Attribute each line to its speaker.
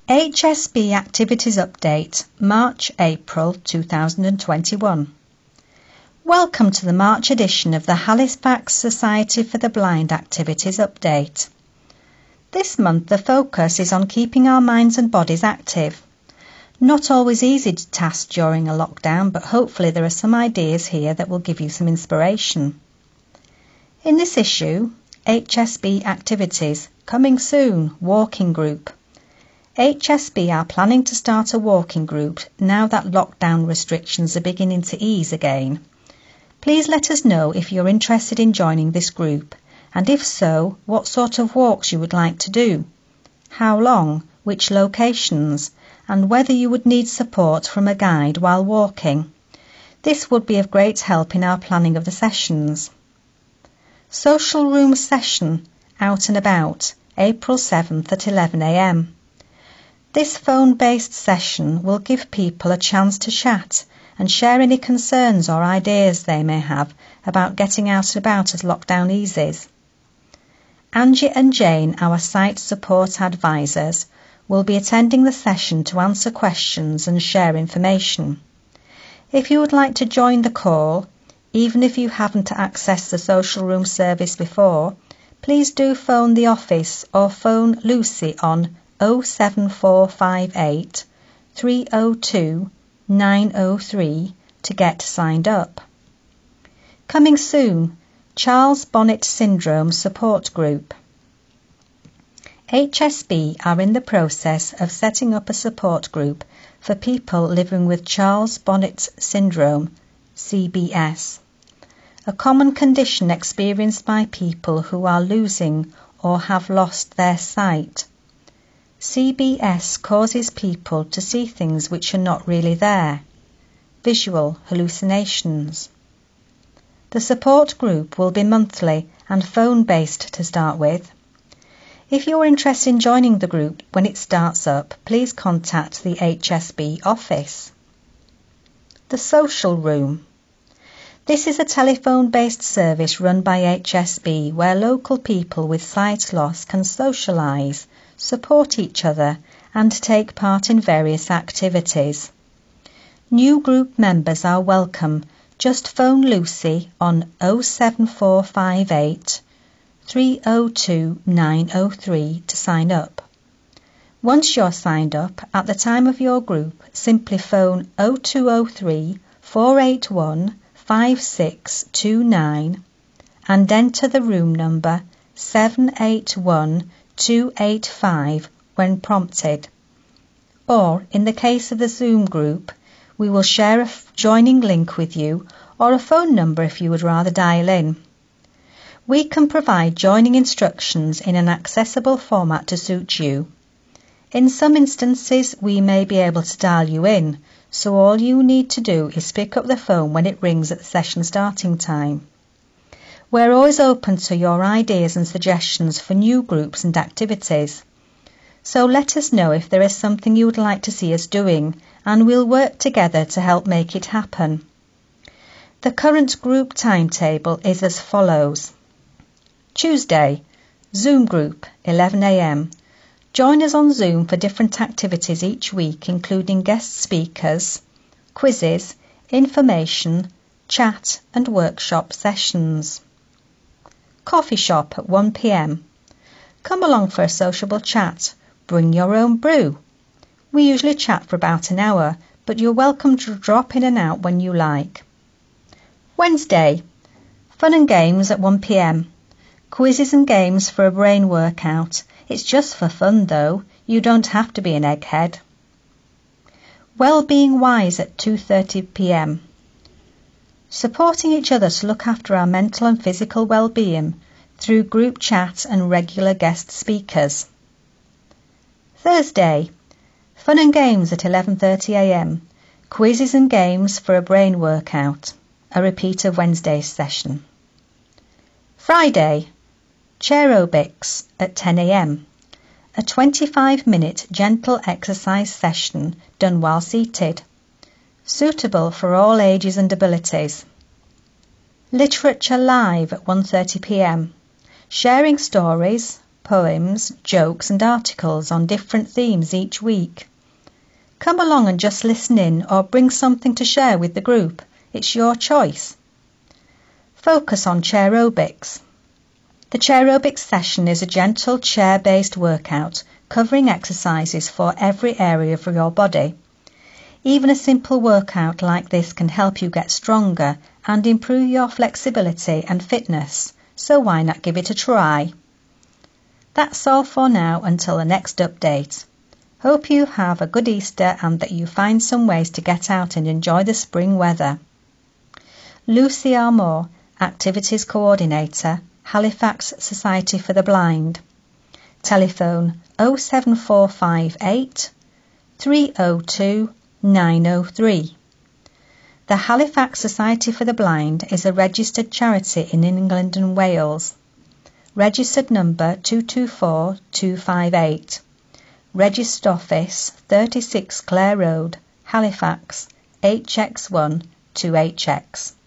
Speaker 1: HSB Activities Update, March-April 2021. Welcome to the March edition of the Halifax Society for the Blind Activities Update. This month the focus is on keeping our minds and bodies active. Not always easy to task during a lockdown, but hopefully there are some ideas here that will give you some inspiration. In this issue, HSB Activities, coming soon, walking group. HSB are planning to start a walking group now that lockdown restrictions are beginning to ease again. Please let us know if you're interested in joining this group, and if so, what sort of walks you would like to do, how long, which locations, and whether you would need support from a guide while walking. This would be of great help in our planning of the sessions. Social Room Session, Out and About, April 7th at 11 a.m. This phone-based session will give people a chance to chat and share any concerns or ideas they may have about getting out and about as lockdown eases. Angie and Jane, our site support advisors, will be attending the session to answer questions and share information. If you would like to join the call, even if you haven't accessed the social room service before, please do phone the office or phone Lucy on 07458 302 903 to get signed up. Coming soon, Charles Bonnet Syndrome Support Group. HSB are in the process of setting up a support group for people living with Charles Bonnet Syndrome, CBS, a common condition experienced by people who are losing or have lost their sight. CBS causes people to see things which are not really there, visual hallucinations. The support group will be monthly and phone-based to start with. If you are interested in joining the group when it starts up, please contact the HSB office. The Social Room. This is a telephone-based service run by HSB where local people with sight loss can socialise, support each other and take part in various activities. New group members are welcome. Just phone Lucy on 07458 302 903 to sign up. Once you're signed up, at the time of your group, simply phone 0203 481 5629 and enter the room number 781285 when prompted. Or, in the case of the Zoom group, we will share a joining link with you or a phone number if you would rather dial in. We can provide joining instructions in an accessible format to suit you. In some instances, we may be able to dial you in, so all you need to do is pick up the phone when it rings at the session starting time. We're always open to your ideas and suggestions for new groups and activities. So let us know if there is something you would like to see us doing, and we'll work together to help make it happen. The current group timetable is as follows. Tuesday, Zoom group, 11 a.m. Join us on Zoom for different activities each week, including guest speakers, quizzes, information, chat and workshop sessions. Coffee shop at 1 p.m. Come along for a sociable chat. Bring your own brew. We usually chat for about an hour, but you're welcome to drop in and out when you like. Wednesday, fun and games at 1 p.m. Quizzes and games for a brain workout. It's just for fun though, you don't have to be an egghead. Wellbeing Wise at 2:30 p.m. Supporting each other to look after our mental and physical well-being through group chat and regular guest speakers. Thursday, fun and games at 11:30 a.m. Quizzes and games for a brain workout, a repeat of Wednesday's session. Friday, Chair-O-Bics at 10 a.m. A 25-minute gentle exercise session done while seated, suitable for all ages and abilities. Literature Live at 1:30 p.m. Sharing stories, poems, jokes and articles on different themes each week. Come along and just listen in or bring something to share with the group. It's your choice. Focus on chair-obics. The chair-obics session is a gentle chair-based workout covering exercises for every area of your body. Even a simple workout like this can help you get stronger and improve your flexibility and fitness, so why not give it a try? That's all for now until the next update. Hope you have a good Easter and that you find some ways to get out and enjoy the spring weather. Lucy R. Moore, Activities Coordinator, Halifax Society for the Blind. Telephone 07458 302 903. The Halifax Society for the Blind is a registered charity in England and Wales. Registered number 224258. Registered office 36 Clare Road, Halifax, HX1 2HX.